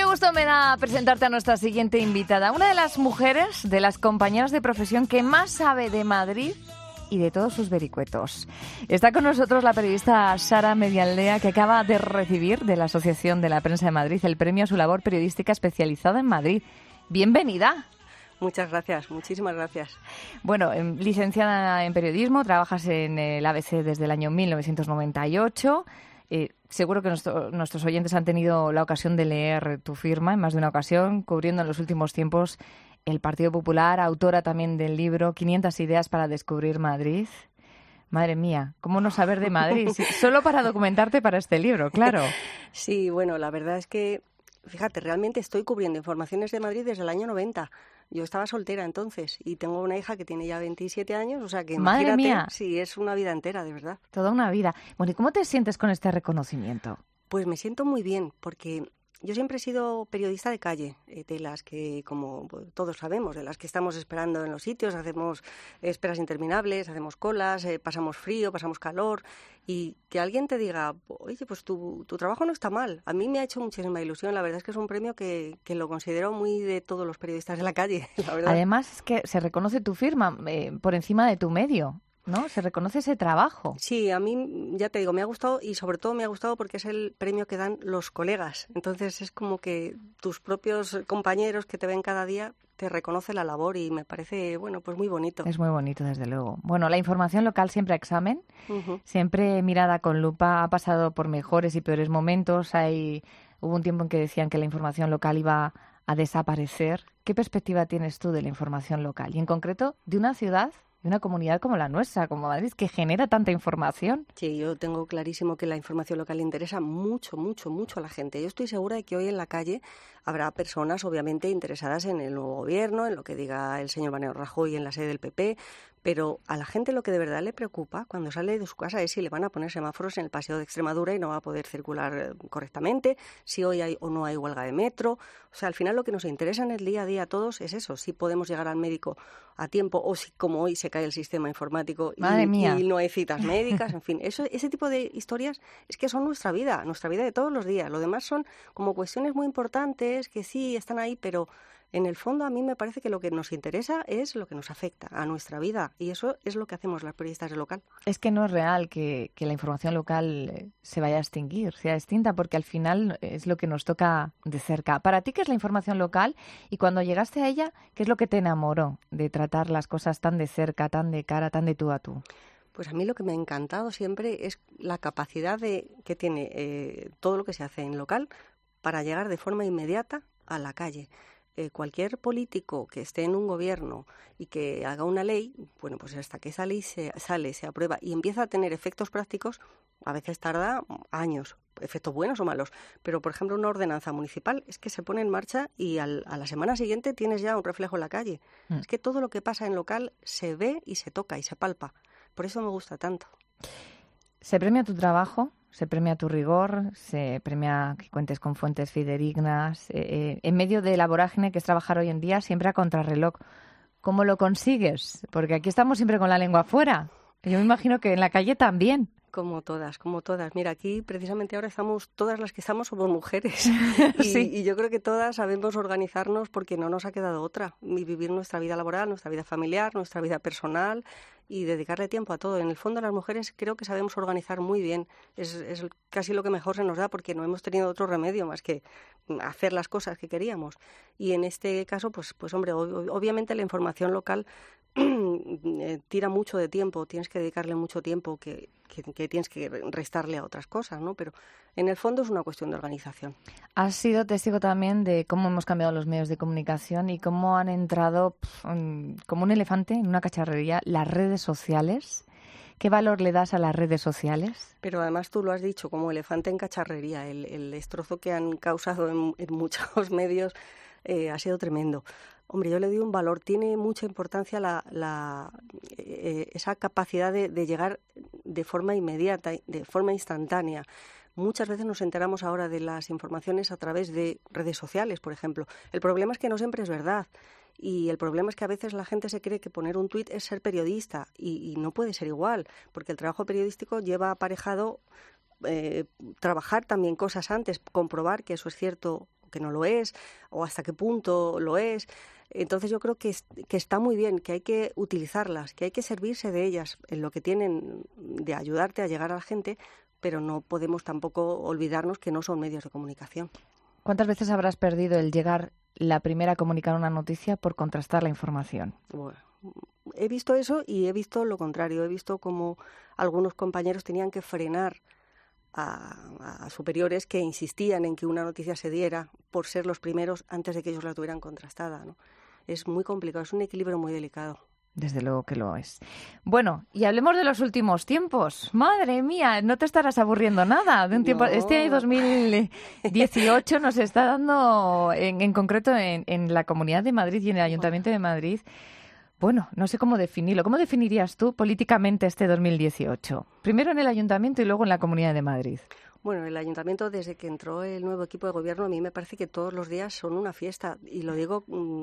gusto me da presentarte a nuestra siguiente invitada, una de las mujeres, de las compañeras de profesión que más sabe de Madrid y de todos sus vericuetos. Está con nosotros la periodista Sara Medialdea, que acaba de recibir de la Asociación de la Prensa de Madrid el premio a su labor periodística especializada en Madrid. Bienvenida. Muchas gracias, muchísimas gracias. Bueno, licenciada en periodismo, trabajas en el ABC desde el año 1998. Seguro que nuestros oyentes han tenido la ocasión de leer tu firma en más de una ocasión, cubriendo en los últimos tiempos el Partido Popular, autora también del libro 500 ideas para descubrir Madrid. Madre mía, ¿cómo no saber de Madrid? Sí, solo para documentarte para este libro, claro. Sí, bueno, la verdad es que, fíjate, realmente estoy cubriendo informaciones de Madrid desde el año 90. Yo estaba soltera entonces y tengo una hija que tiene ya 27 años, o sea que Madre imagínate, mía. Sí, es una vida entera, de verdad. Toda una vida. Bueno, ¿y cómo te sientes con este reconocimiento? Pues me siento muy bien, porque yo siempre he sido periodista de calle, de las que, como todos sabemos, de las que estamos esperando en los sitios, hacemos esperas interminables, hacemos colas, pasamos frío, pasamos calor, y que alguien te diga, oye, pues tu trabajo no está mal. A mí me ha hecho muchísima ilusión, la verdad es que es un premio que lo considero muy de todos los periodistas de la calle, la verdad. Además, es que se reconoce tu firma por encima de tu medio, ¿no? Se reconoce ese trabajo. Sí, a mí, ya te digo, me ha gustado y sobre todo me ha gustado porque es el premio que dan los colegas. Entonces es como que tus propios compañeros que te ven cada día te reconocen la labor y me parece, bueno, pues muy bonito. Es muy bonito, desde luego. Bueno, la información local siempre a examen, Uh-huh. siempre mirada con lupa, ha pasado por mejores y peores momentos. Hubo un tiempo en que decían que la información local iba a desaparecer. ¿Qué perspectiva tienes tú de la información local? Y en concreto, de una ciudad, de una comunidad como la nuestra, como Madrid, que genera tanta información. Sí, yo tengo clarísimo que la información local le interesa mucho, mucho, mucho a la gente. Yo estoy segura de que hoy en la calle habrá personas, obviamente, interesadas en el nuevo gobierno, en lo que diga el señor Mariano Rajoy en la sede del PP, pero a la gente lo que de verdad le preocupa cuando sale de su casa es si le van a poner semáforos en el paseo de Extremadura y no va a poder circular correctamente, si hoy hay o no hay huelga de metro. O sea, al final lo que nos interesa en el día a día a todos es eso, si podemos llegar al médico a tiempo o si como hoy se cae el sistema informático y no hay citas médicas, en fin, ese tipo de historias es que son nuestra vida de todos los días. Lo demás son como cuestiones muy importantes que sí están ahí, pero en el fondo a mí me parece que lo que nos interesa es lo que nos afecta a nuestra vida y eso es lo que hacemos las periodistas de local. Es que no es real que la información local se vaya a extinguir, sea extinta, porque al final es lo que nos toca de cerca. Para ti, ¿qué es la información local? Y cuando llegaste a ella, ¿qué es lo que te enamoró de tratar las cosas tan de cerca, tan de cara, tan de tú a tú? Pues a mí lo que me ha encantado siempre es la capacidad que tiene todo lo que se hace en local para llegar de forma inmediata a la calle. Cualquier político que esté en un gobierno y que haga una ley, bueno, pues hasta que esa ley se aprueba y empieza a tener efectos prácticos, a veces tarda años, efectos buenos o malos. Pero, por ejemplo, una ordenanza municipal es que se pone en marcha y a la semana siguiente tienes ya un reflejo en la calle. Es que todo lo que pasa en local se ve y se toca y se palpa. Por eso me gusta tanto. ¿Se premia tu trabajo? ¿Se premia tu rigor? ¿Se premia que cuentes con fuentes fidedignas? En medio de la vorágine que es trabajar hoy en día, siempre a contrarreloj. ¿Cómo lo consigues? Porque aquí estamos siempre con la lengua afuera. Yo me imagino que en la calle también. Como todas, como todas. Mira, aquí precisamente ahora estamos, todas las que estamos somos mujeres. Sí. Y yo creo que todas sabemos organizarnos porque no nos ha quedado otra. Y vivir nuestra vida laboral, nuestra vida familiar, nuestra vida personal y dedicarle tiempo a todo. En el fondo las mujeres creo que sabemos organizar muy bien. Es casi lo que mejor se nos da porque no hemos tenido otro remedio más que hacer las cosas que queríamos. Y en este caso, pues hombre, obviamente la información local tira mucho de tiempo, tienes que dedicarle mucho tiempo que tienes que restarle a otras cosas, ¿no? Pero en el fondo es una cuestión de organización. Has sido testigo también de cómo hemos cambiado los medios de comunicación y cómo han entrado como un elefante en una cacharrería las redes sociales. ¿Qué valor le das a las redes sociales? Pero además tú lo has dicho, como elefante en cacharrería, el destrozo que han causado en muchos medios ha sido tremendo. Hombre, yo le doy un valor, tiene mucha importancia esa capacidad de llegar de forma inmediata, de forma instantánea. Muchas veces nos enteramos ahora de las informaciones a través de redes sociales, por ejemplo. El problema es que no siempre es verdad. Y el problema es que a veces la gente se cree que poner un tuit es ser periodista y no puede ser igual, porque el trabajo periodístico lleva aparejado trabajar también cosas antes, comprobar que eso es cierto que no lo es, o hasta qué punto lo es. Entonces yo creo que está muy bien, que hay que utilizarlas, que hay que servirse de ellas en lo que tienen de ayudarte a llegar a la gente, pero no podemos tampoco olvidarnos que no son medios de comunicación. ¿Cuántas veces habrás perdido el llegar la primera a comunicar una noticia por contrastar la información? Bueno, he visto eso y he visto lo contrario. He visto como algunos compañeros tenían que frenar a superiores que insistían en que una noticia se diera por ser los primeros antes de que ellos la tuvieran contrastada, ¿no? Es muy complicado, es un equilibrio muy delicado. Desde luego que lo es. Bueno, y hablemos de los últimos tiempos. Madre mía, no te estarás aburriendo nada de un tiempo. No. Este año 2018 nos está dando, en concreto en la Comunidad de Madrid y en el Ayuntamiento de Madrid. Bueno, no sé cómo definirlo. ¿Cómo definirías tú políticamente este 2018? Primero en el Ayuntamiento y luego en la Comunidad de Madrid. Bueno, el ayuntamiento, desde que entró el nuevo equipo de gobierno, a mí me parece que todos los días son una fiesta. Y lo digo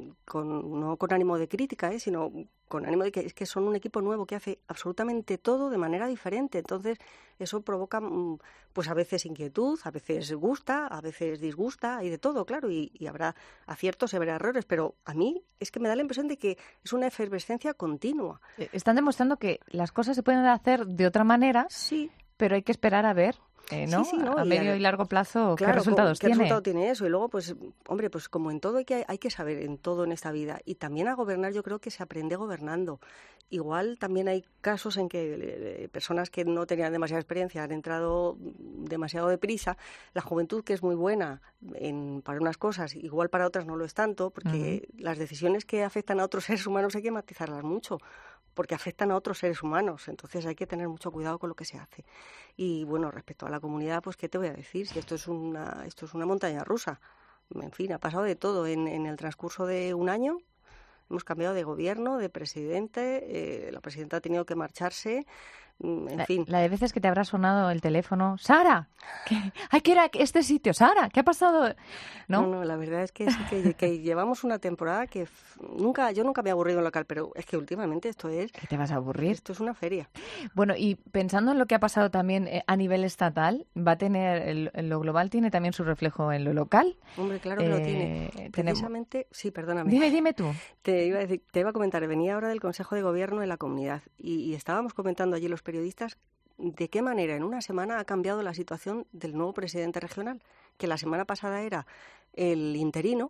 no con ánimo de crítica, sino con ánimo de que es que son un equipo nuevo que hace absolutamente todo de manera diferente. Entonces, eso provoca, pues a veces inquietud, a veces gusta, a veces disgusta, y de todo, claro. Y habrá aciertos y habrá errores, pero a mí es que me da la impresión de que es una efervescencia continua. Están demostrando que las cosas se pueden hacer de otra manera, sí, pero hay que esperar a ver. ¿No? Sí, ¿no? A medio y largo plazo, claro, ¿qué resultados ¿qué tiene? resultado tiene eso? Y luego, pues, hombre, pues como en todo hay que saber, en todo en esta vida. Y también a gobernar yo creo que se aprende gobernando. Igual también hay casos en que personas que no tenían demasiada experiencia han entrado demasiado deprisa. La juventud, que es muy buena para unas cosas, igual para otras no lo es tanto, porque las decisiones que afectan a otros seres humanos hay que matizarlas mucho, porque afectan a otros seres humanos, entonces hay que tener mucho cuidado con lo que se hace. Y bueno, respecto a la comunidad, pues qué te voy a decir, si esto es una montaña rusa. En fin, ha pasado de todo en el transcurso de un año. Hemos cambiado de gobierno, de presidente, la presidenta ha tenido que marcharse, en fin. La de veces que te habrá sonado el teléfono, ¡Sara! ¡Hay que ir a este sitio! ¡Sara! ¿Qué ha pasado? No, la verdad es que sí que llevamos una temporada que yo nunca me he aburrido en local, pero es que últimamente esto es... ¿Qué te vas a aburrir? Esto es una feria. Bueno, y pensando en lo que ha pasado también a nivel estatal, va a tener, lo global tiene también su reflejo en lo local. Hombre, claro que lo tiene. Precisamente, sí, perdóname. Dime tú. Te iba a comentar, venía ahora del Consejo de Gobierno de la Comunidad y estábamos comentando allí los periodistas de qué manera en una semana ha cambiado la situación del nuevo presidente regional, que la semana pasada era el interino,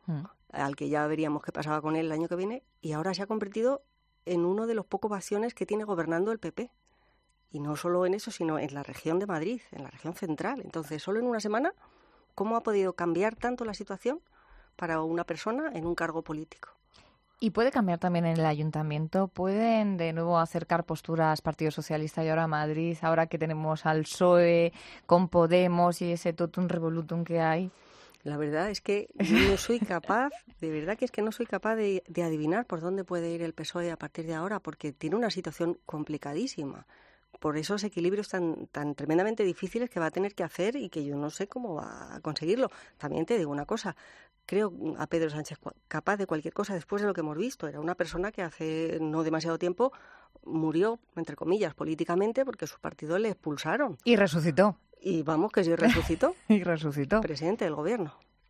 al que ya veríamos qué pasaba con él el año que viene, y ahora se ha convertido en uno de los pocos bastiones que tiene gobernando el PP. Y no solo en eso, sino en la región de Madrid, en la región central. Entonces, solo en una semana, ¿cómo ha podido cambiar tanto la situación para una persona en un cargo político? ¿Y puede cambiar también en el ayuntamiento? ¿Pueden de nuevo acercar posturas Partido Socialista y ahora Madrid, ahora que tenemos al PSOE con Podemos y ese totum revolutum que hay? La verdad es que yo no soy capaz, de verdad que es que no soy capaz de adivinar por dónde puede ir el PSOE a partir de ahora, porque tiene una situación complicadísima. Por esos equilibrios tan tremendamente difíciles que va a tener que hacer y que yo no sé cómo va a conseguirlo. También te digo una cosa, creo a Pedro Sánchez capaz de cualquier cosa después de lo que hemos visto. Era una persona que hace no demasiado tiempo murió, entre comillas, políticamente porque su partido le expulsaron. Y resucitó. Y vamos, que sí resucitó. Y resucitó. Presidente del gobierno.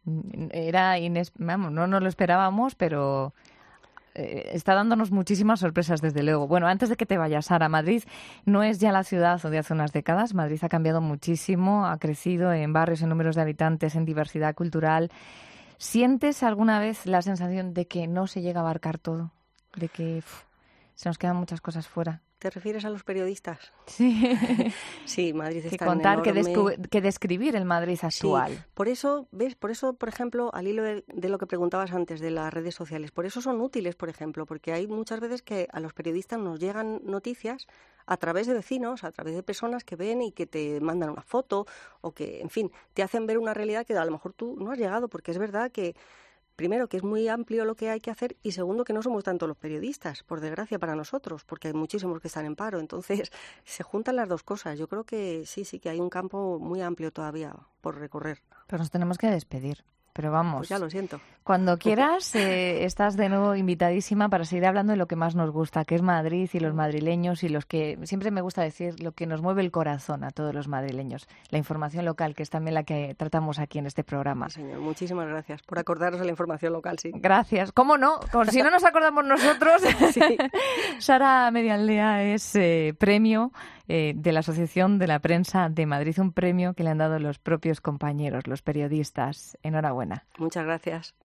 Vamos, no nos lo esperábamos, pero está dándonos muchísimas sorpresas, desde luego. Bueno, antes de que te vayas, Sara, Madrid no es ya la ciudad de hace unas décadas. Madrid ha cambiado muchísimo, ha crecido en barrios, en números de habitantes, en diversidad cultural. ¿Sientes alguna vez la sensación de que no se llega a abarcar todo? De que se nos quedan muchas cosas fuera. ¿Te refieres a los periodistas? Sí. Sí, Madrid es que tan contar, enorme. que describir el Madrid actual. Sí, por eso, por ejemplo, al hilo de lo que preguntabas antes de las redes sociales, por eso son útiles, por ejemplo, porque hay muchas veces que a los periodistas nos llegan noticias a través de vecinos, a través de personas que ven y que te mandan una foto o que, en fin, te hacen ver una realidad que a lo mejor tú no has llegado, porque es verdad que primero, que es muy amplio lo que hay que hacer y segundo, que no somos tanto los periodistas, por desgracia para nosotros, porque hay muchísimos que están en paro. Entonces, se juntan las dos cosas. Yo creo que sí que hay un campo muy amplio todavía por recorrer. Pero nos tenemos que despedir. pero vamos. Pues ya lo siento. Cuando quieras, estás de nuevo invitadísima para seguir hablando de lo que más nos gusta, que es Madrid y los madrileños y los que, siempre me gusta decir, lo que nos mueve el corazón a todos los madrileños. La información local, que es también la que tratamos aquí en este programa. Sí, señor. Muchísimas gracias por acordaros de la información local, sí. Gracias. ¿Cómo no? Si no nos acordamos nosotros. Sí. Sara Medialdea es premio de la Asociación de la Prensa de Madrid, un premio que le han dado los propios compañeros, los periodistas. Enhorabuena. Muchas gracias.